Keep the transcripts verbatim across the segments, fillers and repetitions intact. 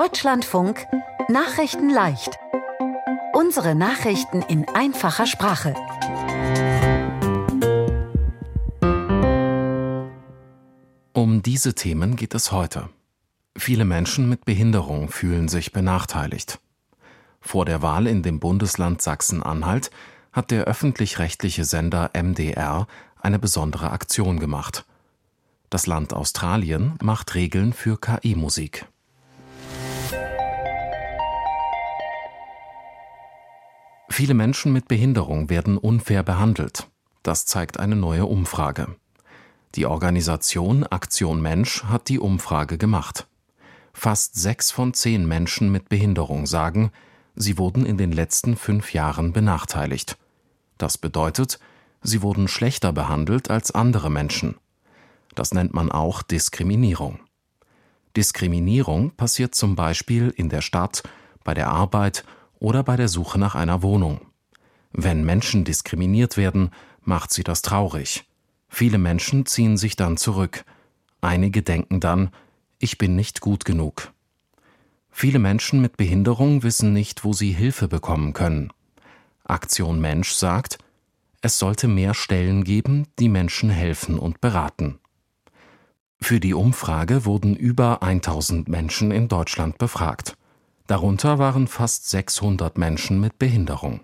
Deutschlandfunk Nachrichten leicht. Unsere Nachrichten in einfacher Sprache. Um diese Themen geht es heute. Viele Menschen mit Behinderung fühlen sich benachteiligt. Vor der Wahl in dem Bundesland Sachsen-Anhalt hat der öffentlich-rechtliche Sender M D R eine besondere Aktion gemacht. Das Land Australien macht Regeln für K I-Musik. Viele Menschen mit Behinderung werden unfair behandelt. Das zeigt eine neue Umfrage. Die Organisation Aktion Mensch hat die Umfrage gemacht. Fast sechs von zehn Menschen mit Behinderung sagen, sie wurden in den letzten fünf Jahren benachteiligt. Das bedeutet, sie wurden schlechter behandelt als andere Menschen. Das nennt man auch Diskriminierung. Diskriminierung passiert zum Beispiel in der Stadt, bei der Arbeit oder bei der Suche nach einer Wohnung. Wenn Menschen diskriminiert werden, macht sie das traurig. Viele Menschen ziehen sich dann zurück. Einige denken dann, ich bin nicht gut genug. Viele Menschen mit Behinderung wissen nicht, wo sie Hilfe bekommen können. Aktion Mensch sagt, es sollte mehr Stellen geben, die Menschen helfen und beraten. Für die Umfrage wurden über tausend Menschen in Deutschland befragt. Darunter waren fast sechshundert Menschen mit Behinderung.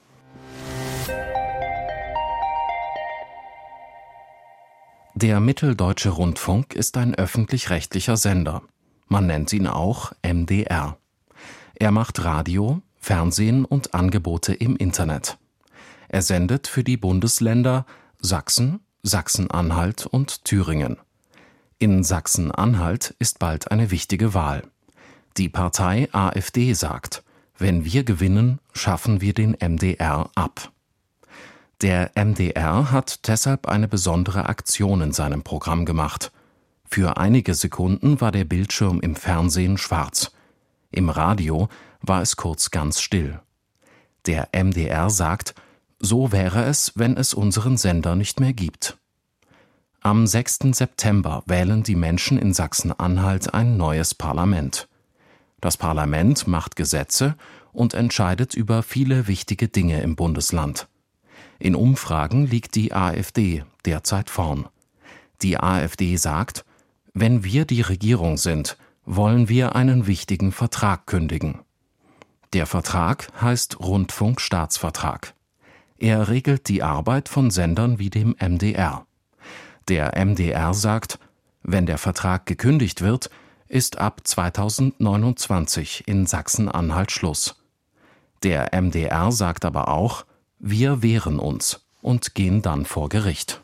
Der Mitteldeutsche Rundfunk ist ein öffentlich-rechtlicher Sender. Man nennt ihn auch M D R. Er macht Radio, Fernsehen und Angebote im Internet. Er sendet für die Bundesländer Sachsen, Sachsen-Anhalt und Thüringen. In Sachsen-Anhalt ist bald eine wichtige Wahl. Die Partei A f D sagt, wenn wir gewinnen, schaffen wir den M D R ab. Der M D R hat deshalb eine besondere Aktion in seinem Programm gemacht. Für einige Sekunden war der Bildschirm im Fernsehen schwarz. Im Radio war es kurz ganz still. Der M D R sagt, so wäre es, wenn es unseren Sender nicht mehr gibt. Am sechsten September wählen die Menschen in Sachsen-Anhalt ein neues Parlament. Das Parlament macht Gesetze und entscheidet über viele wichtige Dinge im Bundesland. In Umfragen liegt die A f D derzeit vorn. Die A f D sagt, wenn wir die Regierung sind, wollen wir einen wichtigen Vertrag kündigen. Der Vertrag heißt Rundfunkstaatsvertrag. Er regelt die Arbeit von Sendern wie dem M D R. Der M D R sagt, wenn der Vertrag gekündigt wird, ist ab zweitausendneunundzwanzig in Sachsen-Anhalt Schluss. Der M D R sagt aber auch, wir wehren uns und gehen dann vor Gericht.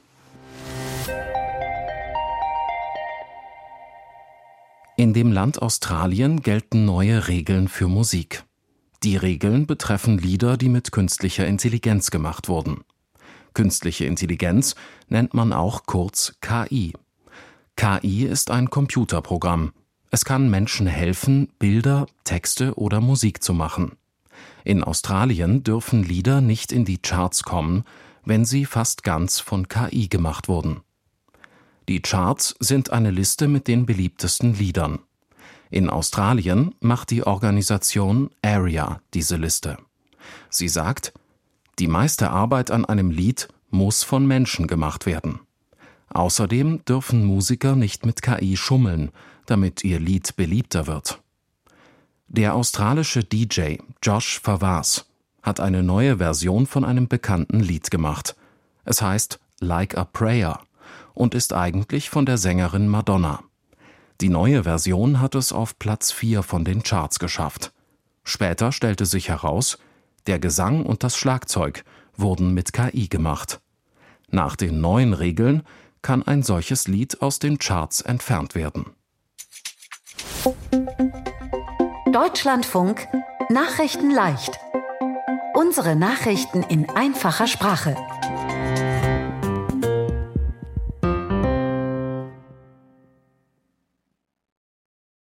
In dem Land Australien gelten neue Regeln für Musik. Die Regeln betreffen Lieder, die mit künstlicher Intelligenz gemacht wurden. Künstliche Intelligenz nennt man auch kurz K I. K I ist ein Computerprogramm. Es kann Menschen helfen, Bilder, Texte oder Musik zu machen. In Australien dürfen Lieder nicht in die Charts kommen, wenn sie fast ganz von K I gemacht wurden. Die Charts sind eine Liste mit den beliebtesten Liedern. In Australien macht die Organisation ARIA diese Liste. Sie sagt, die meiste Arbeit an einem Lied muss von Menschen gemacht werden. Außerdem dürfen Musiker nicht mit K I schummeln, damit ihr Lied beliebter wird. Der australische D J Josh Fawaz hat eine neue Version von einem bekannten Lied gemacht. Es heißt Like a Prayer und ist eigentlich von der Sängerin Madonna. Die neue Version hat es auf Platz vier von den Charts geschafft. Später stellte sich heraus, der Gesang und das Schlagzeug wurden mit K I gemacht. Nach den neuen Regeln kann ein solches Lied aus den Charts entfernt werden. Deutschlandfunk Nachrichten leicht. Unsere Nachrichten in einfacher Sprache.